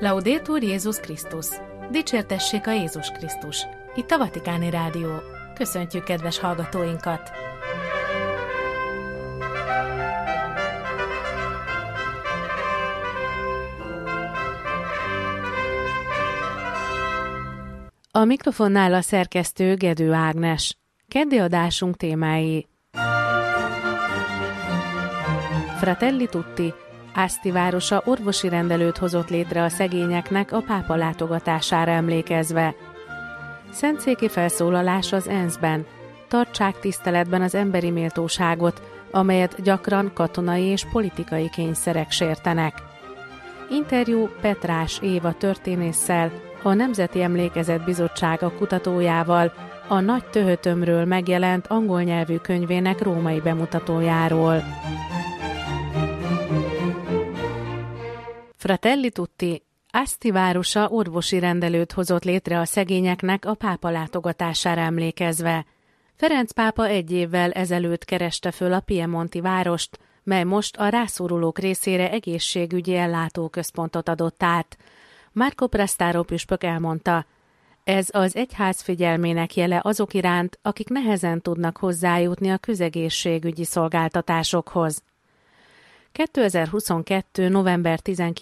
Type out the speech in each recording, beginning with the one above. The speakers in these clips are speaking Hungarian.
Laudetur Jézus Krisztus! Dicsértessék a Jézus Krisztus! Itt a Vatikáni Rádió. Köszöntjük kedves hallgatóinkat! A mikrofonnál a szerkesztő Gedő Ágnes. Keddi adásunk témái: Fratelli Tutti, Asti városa orvosi rendelőt hozott létre a szegényeknek a pápa látogatására emlékezve. Szentszéki felszólalás az ENSZ-ben. Tartsák tiszteletben az emberi méltóságot, amelyet gyakran katonai és politikai kényszerek sértenek. Interjú Petrás Éva történésszel, a Nemzeti Emlékezet Bizottsága kutatójával, a Nagy Töhötömről megjelent angol nyelvű könyvének római bemutatójáról. Fratelli Tutti, Asti városa orvosi rendelőt hozott létre a szegényeknek a pápa látogatására emlékezve. Ferenc pápa 1 évvel ezelőtt kereste föl a piemonti várost, mely most a rászorulók részére egészségügyi ellátóközpontot adott át. Marco Prestaro püspök elmondta: ez az egyház figyelmének jele azok iránt, akik nehezen tudnak hozzájutni a közegészségügyi szolgáltatásokhoz. 2022. november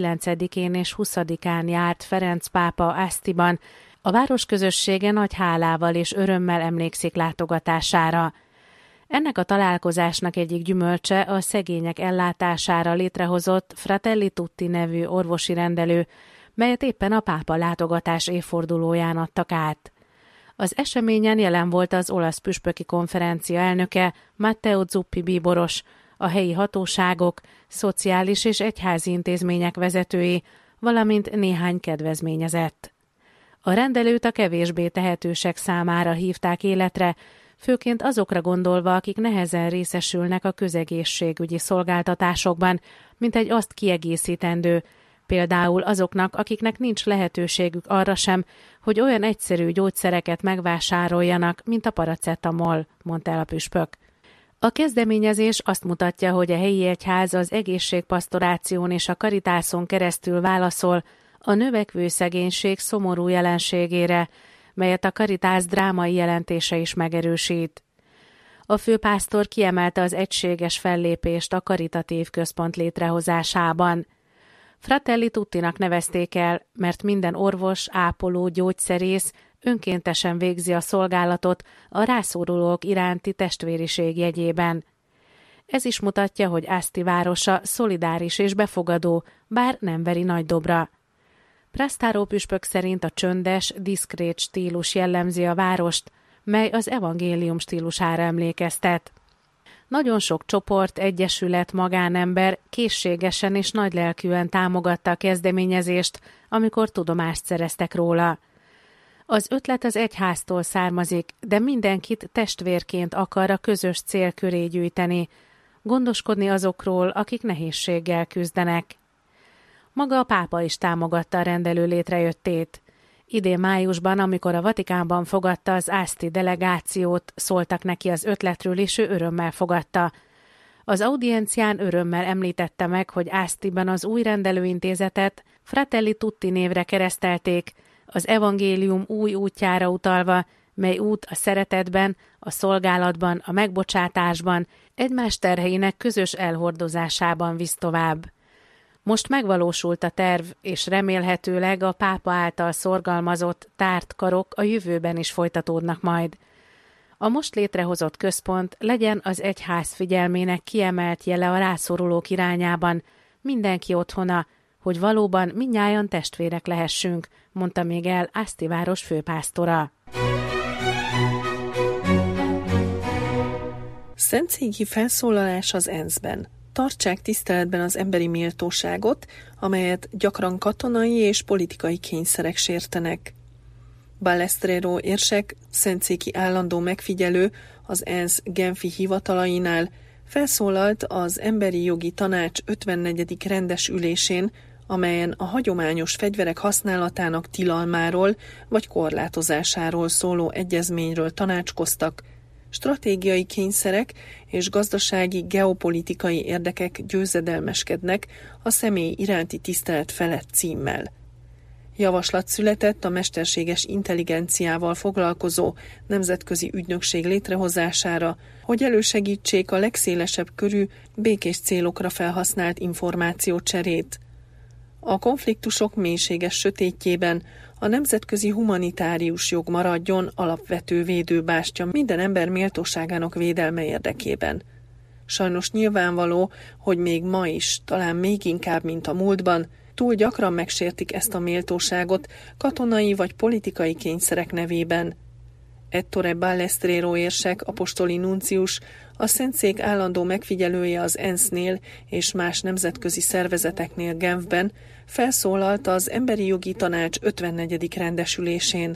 19-én és 20-án járt Ferenc pápa Astiban, a városközössége nagy hálával és örömmel emlékszik látogatására. Ennek a találkozásnak egyik gyümölcse a szegények ellátására létrehozott Fratelli Tutti nevű orvosi rendelő, melyet éppen a pápa látogatás évfordulóján adtak át. Az eseményen jelen volt az olasz püspöki konferencia elnöke, Matteo Zuppi bíboros, a helyi hatóságok, szociális és egyházi intézmények vezetői, valamint néhány kedvezményezett. A rendelőt a kevésbé tehetősek számára hívták életre, főként azokra gondolva, akik nehezen részesülnek a közegészségügyi szolgáltatásokban, mint egy azt kiegészítendő, például azoknak, akiknek nincs lehetőségük arra sem, hogy olyan egyszerű gyógyszereket megvásároljanak, mint a paracetamol, mondta el a püspök. A kezdeményezés azt mutatja, hogy a helyi egyház az egészségpasztoráción és a Caritáson keresztül válaszol a növekvő szegénység szomorú jelenségére, melyet a Caritas drámai jelentése is megerősít. A főpásztor kiemelte az egységes fellépést a karitatív központ létrehozásában. Fratelli Tuttinak nevezték el, mert minden orvos, ápoló, gyógyszerész önkéntesen végzi a szolgálatot a rászorulók iránti testvériség jegyében. Ez is mutatja, hogy Asti városa szolidáris és befogadó, bár nem veri nagy dobra. Prestaro püspök szerint a csöndes, diszkrét stílus jellemzi a várost, mely az evangélium stílusára emlékeztet. Nagyon sok csoport, egyesület, magánember készségesen és nagylelkűen támogatta a kezdeményezést, amikor tudomást szereztek róla. Az ötlet az egyháztól származik, de mindenkit testvérként akar a közös cél köré gyűjteni, gondoskodni azokról, akik nehézséggel küzdenek. Maga a pápa is támogatta a rendelő létrejöttét. Idén májusban, amikor a Vatikánban fogadta az Asti delegációt, szóltak neki az ötletről, és ő örömmel fogadta. Az audiencián örömmel említette meg, hogy Astiban az új rendelőintézetet Fratelli Tutti névre keresztelték, az evangélium új útjára utalva, mely út a szeretetben, a szolgálatban, a megbocsátásban, egymás terheinek közös elhordozásában visz tovább. Most megvalósult a terv, és remélhetőleg a pápa által szorgalmazott, tárt karok a jövőben is folytatódnak majd. A most létrehozott központ legyen az egyház figyelmének kiemelt jele a rászorulók irányában, mindenki otthona, hogy valóban mindnyájan testvérek lehessünk, mondta még el Asti város főpásztora. Szentszéki felszólalás az ENSZ-ben. Tartsák tiszteletben az emberi méltóságot, amelyet gyakran katonai és politikai kényszerek sértenek. Balestrero érsek, szentszéki állandó megfigyelő az ENSZ Genfi hivatalainál felszólalt az Emberi Jogi Tanács 54. rendes ülésén, amelyen a hagyományos fegyverek használatának tilalmáról vagy korlátozásáról szóló egyezményről tanácskoztak, stratégiai kényszerek és gazdasági, geopolitikai érdekek győzedelmeskednek a személy iránti tisztelet felett címmel. Javaslat született a mesterséges intelligenciával foglalkozó nemzetközi ügynökség létrehozására, hogy elősegítsék a legszélesebb körű békés célokra felhasznált információcserét. A konfliktusok mélységes sötétjében a nemzetközi humanitárius jog maradjon alapvető védőbástya minden ember méltóságának védelme érdekében. Sajnos nyilvánvaló, hogy még ma is, talán még inkább, mint a múltban, túl gyakran megsértik ezt a méltóságot katonai vagy politikai kényszerek nevében. Ettore Ballestero érsek, apostoli nuncius, a Szentszék állandó megfigyelője az ENSZ-nél és más nemzetközi szervezeteknél Genfben felszólalt az Emberi Jogi Tanács 54. rendesülésén.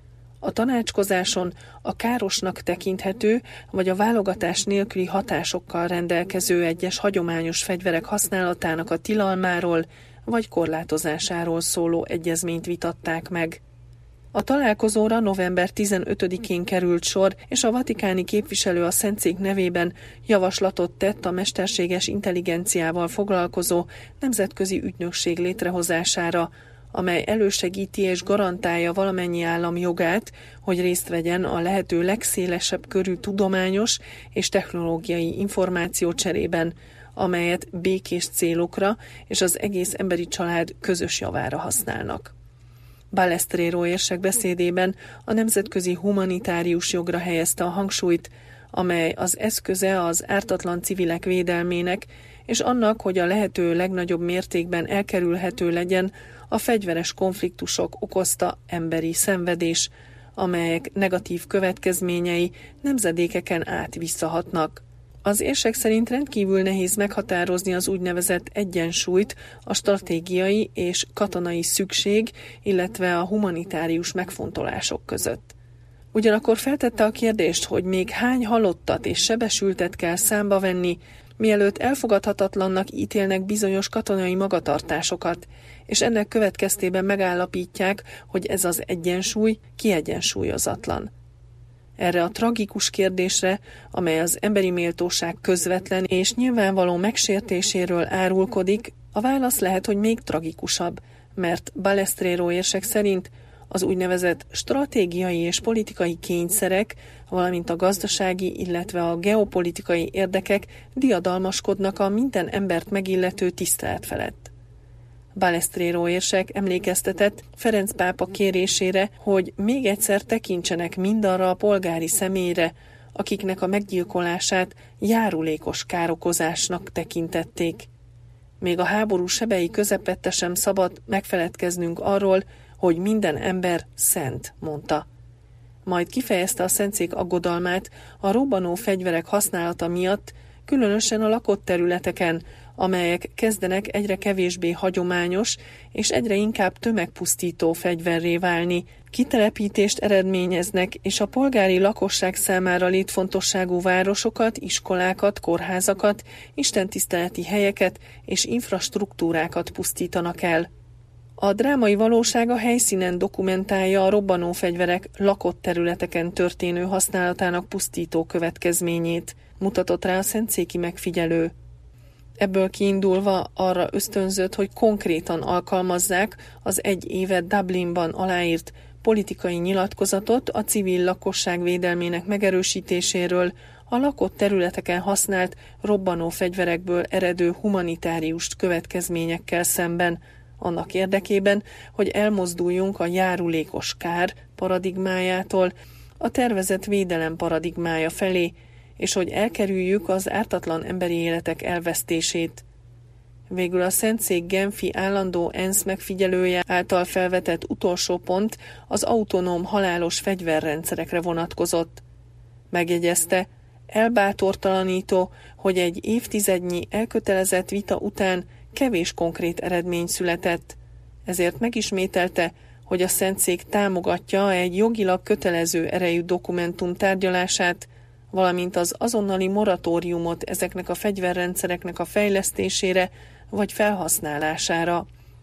A tanácskozáson a károsnak tekinthető, vagy a válogatás nélküli hatásokkal rendelkező egyes hagyományos fegyverek használatának a tilalmáról vagy korlátozásáról szóló egyezményt vitatták meg. A találkozóra november 15-én került sor, és a vatikáni képviselő a Szentszék nevében javaslatot tett a mesterséges intelligenciával foglalkozó nemzetközi ügynökség létrehozására, amely elősegíti és garantálja valamennyi állam jogát, hogy részt vegyen a lehető legszélesebb körű tudományos és technológiai információcserében, amelyet békés célokra és az egész emberi család közös javára használnak. Ballestero érsek beszédében a nemzetközi humanitárius jogra helyezte a hangsúlyt, amely az eszköze az ártatlan civilek védelmének, és annak, hogy a lehető legnagyobb mértékben elkerülhető legyen a fegyveres konfliktusok okozta emberi szenvedés, amelyek negatív következményei nemzedékeken át visszahatnak. Az érsek szerint rendkívül nehéz meghatározni az úgynevezett egyensúlyt a stratégiai és katonai szükség, illetve a humanitárius megfontolások között. Ugyanakkor feltette a kérdést, hogy még hány halottat és sebesültet kell számba venni, mielőtt elfogadhatatlannak ítélnek bizonyos katonai magatartásokat, és ennek következtében megállapítják, hogy ez az egyensúly kiegyensúlyozatlan. Erre a tragikus kérdésre, amely az emberi méltóság közvetlen és nyilvánvaló megsértéséről árulkodik, a válasz lehet, hogy még tragikusabb, mert Ballestero érsek szerint az úgynevezett stratégiai és politikai kényszerek, valamint a gazdasági, illetve a geopolitikai érdekek diadalmaskodnak a minden embert megillető tisztelet felett. Ballestero érsek emlékeztetett Ferenc pápa kérésére, hogy még egyszer tekintsenek mindarra a polgári személyre, akiknek a meggyilkolását járulékos károkozásnak tekintették. Még a háború sebei közepette sem szabad megfeledkeznünk arról, hogy minden ember szent, mondta. Majd kifejezte a Szentszék aggodalmát a robbanó fegyverek használata miatt, különösen a lakott területeken, amelyek kezdenek egyre kevésbé hagyományos és egyre inkább tömegpusztító fegyverré válni, kitelepítést eredményeznek, és a polgári lakosság számára létfontosságú városokat, iskolákat, kórházakat, istentiszteleti helyeket és infrastruktúrákat pusztítanak el. A drámai valóság a helyszínen dokumentálja a robbanó fegyverek lakott területeken történő használatának pusztító következményét, mutatott rá a szentszéki megfigyelő. Ebből kiindulva arra ösztönzött, hogy konkrétan alkalmazzák az egy éve Dublinban aláírt politikai nyilatkozatot a civil lakosság védelmének megerősítéséről, a lakott területeken használt robbanó fegyverekből eredő humanitárius következményekkel szemben, annak érdekében, hogy elmozduljunk a járulékos kár paradigmájától a tervezett védelem paradigmája felé, és hogy elkerüljük az ártatlan emberi életek elvesztését. Végül a Szentszék genfi állandó ENSZ megfigyelője által felvetett utolsó pont az autonóm halálos fegyverrendszerekre vonatkozott. Megjegyezte, elbátortalanító, hogy egy évtizednyi elkötelezett vita után kevés konkrét eredmény született, ezért megismételte, hogy a Szentszék támogatja egy jogilag kötelező erejű dokumentum tárgyalását, valamint az azonnali moratóriumot ezeknek a fegyverrendszereknek a fejlesztésére vagy felhasználására.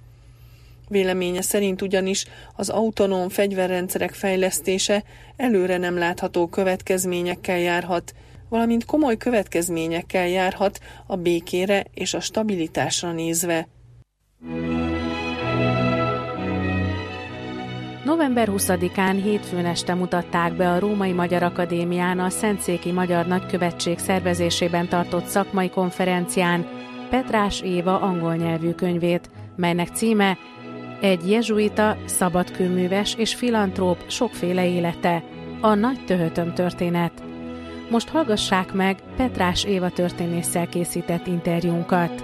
Véleménye szerint ugyanis az autonóm fegyverrendszerek fejlesztése előre nem látható következményekkel járhat, valamint komoly következményekkel járhat a békére és a stabilitásra nézve. November 20-án hétfőn este mutatták be a Római Magyar Akadémián a Szentszéki Magyar Nagykövetség szervezésében tartott szakmai konferencián Petrás Éva angol nyelvű könyvét, melynek címe Egy jezsuita, szabadkőműves és filantróp sokféle élete, a Nagy Töhötöm történet. Most hallgassák meg Petrás Éva történésszel készített interjúnkat.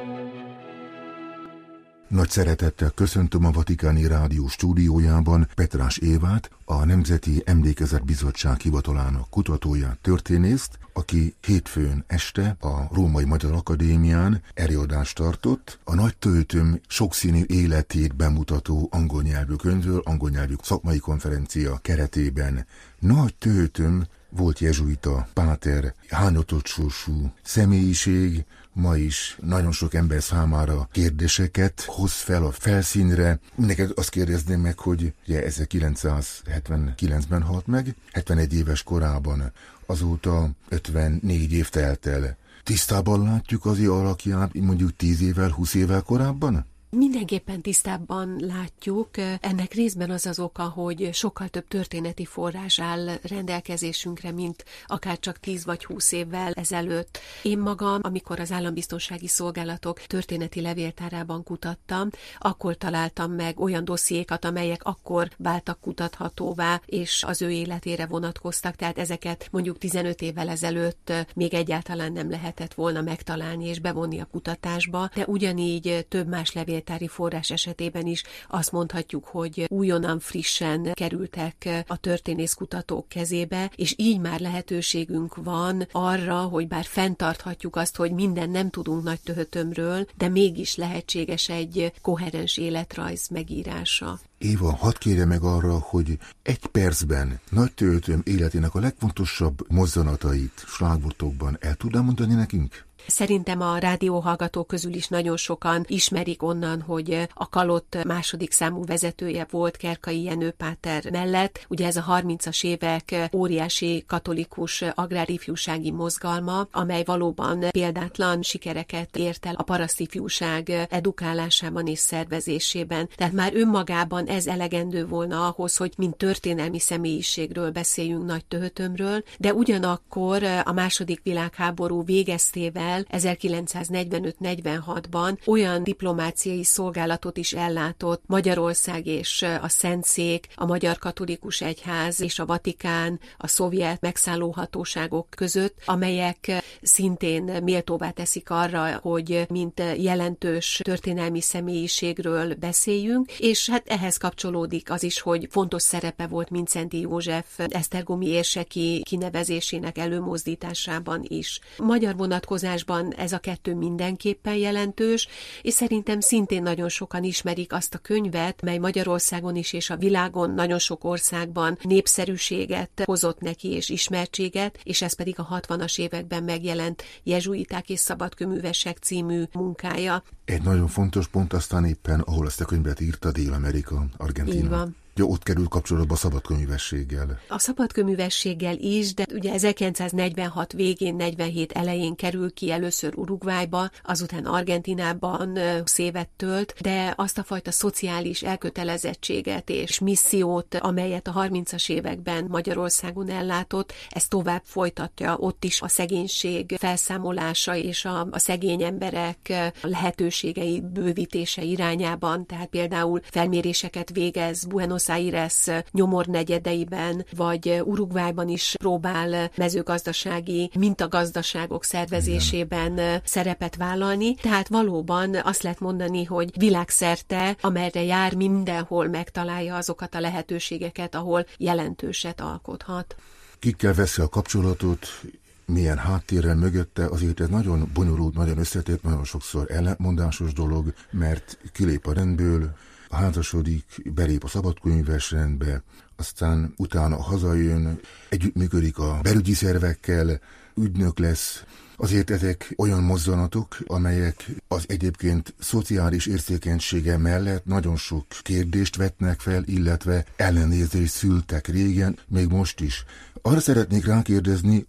Nagy szeretettel köszöntöm a Vatikáni Rádió stúdiójában Petrás Évát, a Nemzeti Emlékezetbizottság hivatalának kutatóját, történészt, aki hétfőn este a Római Magyar Akadémián előadást tartott a Nagy Töhötöm sokszínű életét bemutató angol nyelvű könyvről, angol nyelvű szakmai konferencia keretében. Nagy Töhötöm volt jezsuita páter, hányatott sorsú személyiség, ma is nagyon sok ember számára kérdéseket hoz fel a felszínre. Neked azt kérdezném meg, hogy ugye 1979-ben halt meg, 71 éves korában, azóta 54 év telt el. Tisztában látjuk az ő alakját mondjuk 10 évvel, 20 évvel korábban? Mindenképpen tisztábban látjuk. Ennek részben az oka, hogy sokkal több történeti forrás áll rendelkezésünkre, mint akár csak 10 vagy 20 évvel ezelőtt. Én magam, amikor az állambiztonsági szolgálatok történeti levéltárában kutattam, akkor találtam meg olyan dossziékat, amelyek akkor váltak kutathatóvá, és az ő életére vonatkoztak, tehát ezeket mondjuk 15 évvel ezelőtt még egyáltalán nem lehetett volna megtalálni és bevonni a kutatásba, de ugyanígy több más levéltári forrás esetében is azt mondhatjuk, hogy újonnan frissen kerültek a történészkutatók kezébe, és így már lehetőségünk van arra, hogy bár fenntarthatjuk azt, hogy minden nem tudunk Nagy Töhötömről, de mégis lehetséges egy koherens életrajz megírása. Éva, hadd kérje meg arra, hogy egy percben Nagy Töhötöm életének a legfontosabb mozzanatait slágvortokban el tudnál mondani nekünk? Szerintem a rádióhallgatók közül is nagyon sokan ismerik onnan, hogy a Kalott második számú vezetője volt Kerkai Jenő páter mellett. Ugye ez a 30-as évek óriási katolikus agrárifjúsági mozgalma, amely valóban példátlan sikereket ért el a parasztifjúság edukálásában és szervezésében. Tehát már önmagában ez elegendő volna ahhoz, hogy mint történelmi személyiségről beszéljünk Nagy Töhötömről, de ugyanakkor a második világháború végeztével 1945-46-ban olyan diplomáciai szolgálatot is ellátott Magyarország és a Szentszék, a Magyar Katolikus Egyház és a Vatikán, a szovjet megszállóhatóságok között, amelyek szintén méltóvá teszik arra, hogy mint jelentős történelmi személyiségről beszéljünk, és hát ehhez kapcsolódik az is, hogy fontos szerepe volt Mindszenty József esztergomi érseki kinevezésének előmozdításában is. Magyar vonatkozásban ez a kettő mindenképpen jelentős, és szerintem szintén nagyon sokan ismerik azt a könyvet, mely Magyarországon is és a világon nagyon sok országban népszerűséget hozott neki és ismertséget, és ez pedig a 60-as években megjelent Jezsuiták és szabadkőművesek című munkája. Egy nagyon fontos pont aztán éppen, ahol ezt a könyvet írta, Dél-Amerika, Argentína. Így van. Ja, ott került kapcsolatba a szabadkőművességgel. A szabadkőművességgel is, de ugye 1946 végén, 47 elején kerül ki először Uruguayba, azután Argentínában 20 évet tölt, de azt a fajta szociális elkötelezettséget és missziót, amelyet a 30-as években Magyarországon ellátott, ezt tovább folytatja, ott is a szegénység felszámolása és a szegény emberek lehetőségei bővítése irányában, tehát például felméréseket végez Buenos Aires nyomornegyedeiben, vagy Uruguayban is próbál mezőgazdasági mintagazdaságok szervezésében szerepet vállalni. Tehát valóban azt lehet mondani, hogy világszerte, amerre jár, mindenhol megtalálja azokat a lehetőségeket, ahol jelentőset alkothat. Kikkel veszi a kapcsolatot, milyen háttérrel mögötte, azért ez nagyon bonyolult, nagyon összetett, nagyon sokszor ellentmondásos dolog, mert kilép a rendből, házasodik, belép a szabadkőműves rendbe, aztán utána hazajön, együttműködik a belügyi szervekkel, ügynök lesz. Azért ezek olyan mozzanatok, amelyek az egyébként szociális érzékenysége mellett nagyon sok kérdést vetnek fel, illetve ellenérzést szültek régen, még most is. Arra szeretnék rákérdezni,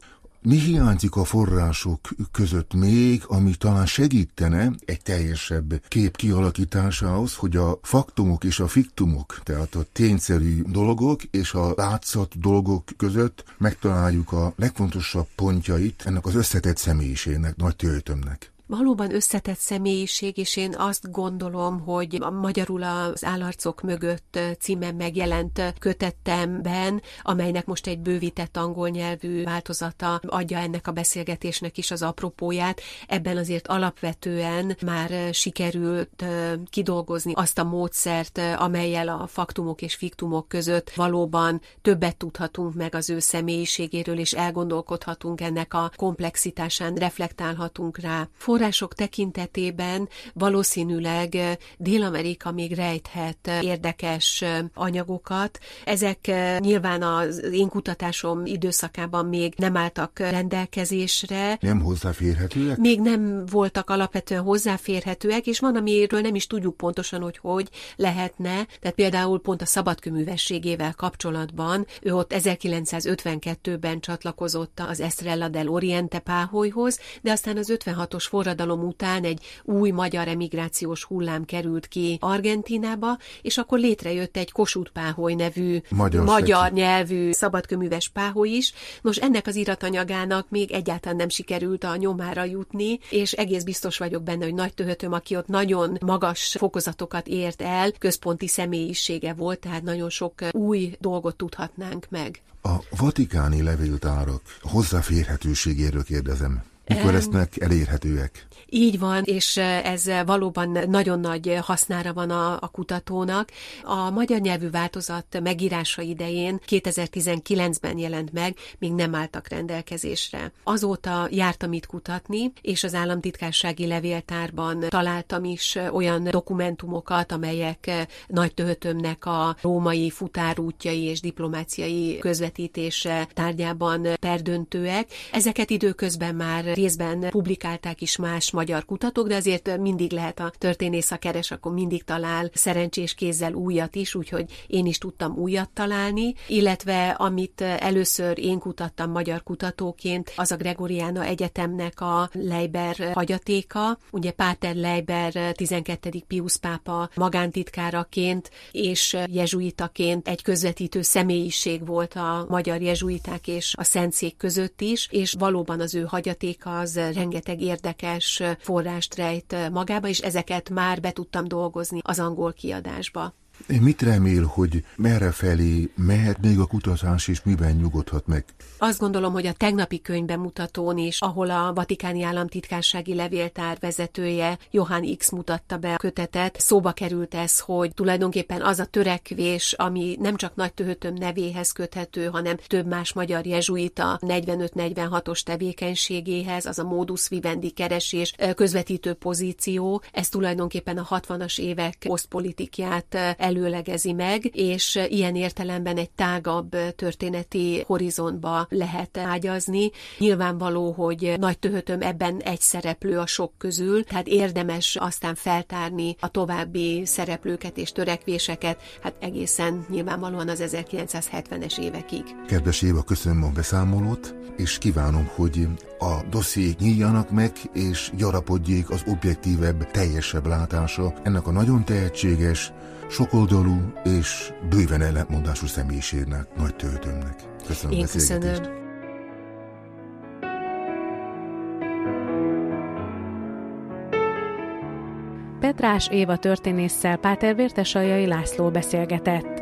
Mi hiányzik a források között még, ami talán segítene egy teljesebb kép kialakításához, hogy a faktumok és a fiktumok, tehát a tényszerű dolgok és a látszat dolgok között megtaláljuk a legfontosabb pontjait ennek az összetett személyiségnek, Nagy Töltömnek? Valóban összetett személyiség, és én azt gondolom, hogy magyarul az Állarcok mögött címen megjelent kötetemben, amelynek most egy bővített angol nyelvű változata adja ennek a beszélgetésnek is az apropóját, ebben azért alapvetően már sikerült kidolgozni azt a módszert, amellyel a faktumok és fiktumok között valóban többet tudhatunk meg az ő személyiségéről, és elgondolkodhatunk ennek a komplexitásán, reflektálhatunk rá. Források tekintetében valószínűleg Dél-Amerika még rejthet érdekes anyagokat. Ezek nyilván az én kutatásom időszakában még nem álltak rendelkezésre. Nem hozzáférhetőek? Még nem voltak alapvetően hozzáférhetőek, és van, amiről nem is tudjuk pontosan, hogy lehetne. Tehát például pont a szabadkőművességével kapcsolatban, ő ott 1952-ben csatlakozott az Estrella del Oriente páholyhoz, de aztán az 56-os forradalom után egy új magyar emigrációs hullám került ki Argentínába, és akkor létrejött egy Kossuth páholy nevű magyar nyelvű szabadkőműves páholy is. Nos, ennek az iratanyagának még egyáltalán nem sikerült a nyomára jutni, és egész biztos vagyok benne, hogy Nagy Töhötöm, aki ott nagyon magas fokozatokat ért el, központi személyisége volt, tehát nagyon sok új dolgot tudhatnánk meg. A vatikáni levéltárak hozzáférhetőségéről kérdezem. Mikor lesznek elérhetőek? Így van, és ez valóban nagyon nagy hasznára van a kutatónak. A magyar nyelvű változat megírása idején 2019-ben jelent meg, még nem álltak rendelkezésre. Azóta jártam itt kutatni, és az államtitkársági levéltárban találtam is olyan dokumentumokat, amelyek Nagy Töhötömnek a római futárútjai és diplomáciai közvetítése tárgyában perdöntőek. Ezeket időközben már részben publikálták is más magyar kutatók, de azért mindig lehet, a történész, ha keres, akkor mindig talál szerencsés kézzel újat is, úgyhogy én is tudtam újat találni, illetve amit először én kutattam magyar kutatóként, az a Gregoriana Egyetemnek a Leiber hagyatéka. Ugye Páter Leiber 12. Piusz pápa magántitkáraként és jezsuitaként egy közvetítő személyiség volt a magyar jezsuiták és a Szentszék között is, és valóban az ő hagyatéka az rengeteg érdekes forrást rejt magába, és ezeket már be tudtam dolgozni az angol kiadásba. Mit remél, hogy merre felé mehet még a kutatás, és miben nyugodhat meg? Azt gondolom, hogy a tegnapi könyvbemutatón is, ahol a Vatikáni Államtitkársági Levéltár vezetője, Johann X mutatta be a kötetet, szóba került ez, hogy tulajdonképpen az a törekvés, ami nem csak Nagy Töhötöm nevéhez köthető, hanem több más magyar jezsuita 45-46-os tevékenységéhez, az a modus vivendi keresés, közvetítő pozíció, ez tulajdonképpen a 60-as évek posztpolitikját előlegezi meg, és ilyen értelemben egy tágabb történeti horizontba lehet ágyazni. Nyilvánvaló, hogy Nagy Töhötöm ebben egy szereplő a sok közül, tehát érdemes aztán feltárni a további szereplőket és törekvéseket, hát egészen nyilvánvalóan az 1970-es évekig. Kedves Éva, köszönöm a beszámolót, és kívánom, hogy a dossziék nyíljanak meg, és gyarapodjék az objektívebb, teljesebb látása ennek a nagyon tehetséges, sokoldalú és bőven ellentmondású személyiségnek, Nagy Töhötömnek. Köszönöm a beszélgetést. Köszönöm. Petrás Éva történésszel Páter Vértesaljai László beszélgetett.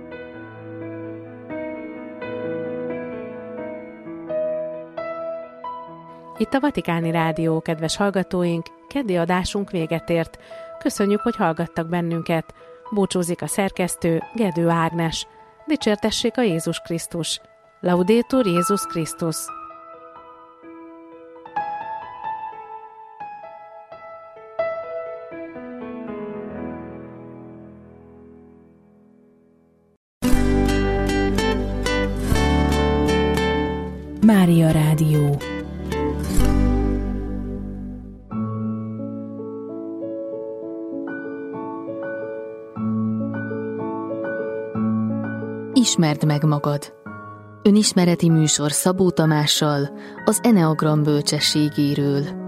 Itt a Vatikáni Rádió, kedves hallgatóink, keddi adásunk véget ért. Köszönjük, hogy hallgattak bennünket. Búcsúzik a szerkesztő, Gedő Ágnes. Dicsértessék a Jézus Krisztus. Laudetur Jézus Krisztus. Mária Rádió. Ismerd meg magad. Önismereti műsor Szabó Tamással az Eneagram bölcsességéről.